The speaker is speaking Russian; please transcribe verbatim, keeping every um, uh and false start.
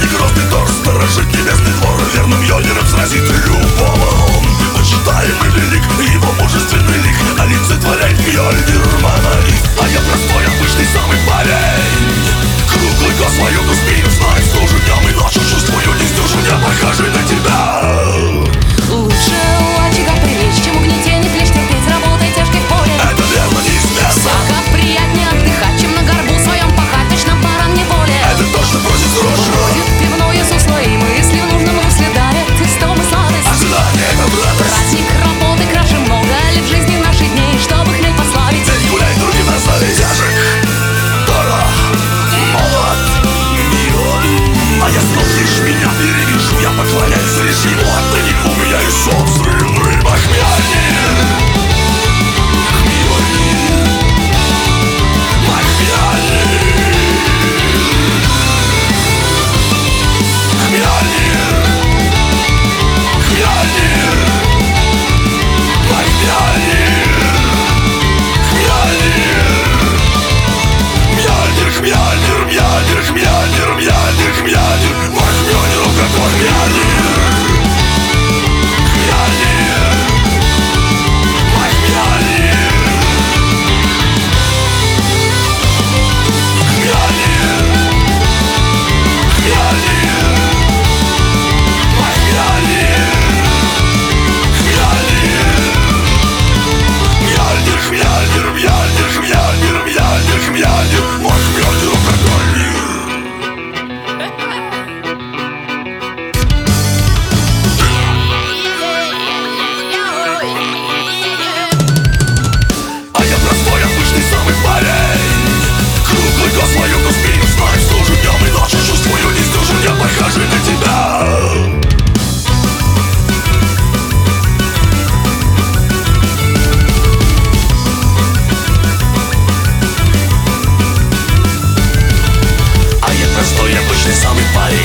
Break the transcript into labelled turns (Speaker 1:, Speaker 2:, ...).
Speaker 1: не грозный торс, сторожит небесный двор, верным йодером сразит любого. Он почитаемый велик, его мужественный лик олицетворяет Мьёльнир монолит. А я простой, обычный самый парень, круглый год свою спину знает, служу днем и ночью, чувствую, не сдюжу, не похожий на тебя.
Speaker 2: Лучше у очага прилечь, чем угнетение плеч терпеть, работай тяжкой в поле.
Speaker 1: Это верно, неизменно.
Speaker 2: Всяко приятнее отдыхать, чем на горбу своем пахать, точно баран не более.
Speaker 1: Это точно бросит дрожь.
Speaker 2: Бродит пивное сусло и мысли в нужном русле дарят истом и сладость.
Speaker 1: Ожидание — это радость.
Speaker 2: Праздник работы краше много ли в жизни наших дней, чтобы хмель пославить.
Speaker 1: День гуляй, другим на зале тяжек, дорог, молод, мил. А я снова лишь меня перевижу, я поклоняюсь лишь ему, отныне у меня и собственный Махмьёльнир. Мьёльнир, Махмьёльнир, Мьёльнир, Мьёльнир, Махмьёльнир, Мьёльнир, Мьёльнир, Мьёльнир, Мьёльнир, Мьёльнир, Мьёльнир, Махмьёльнир, какой Мьёльнир. Самый парень,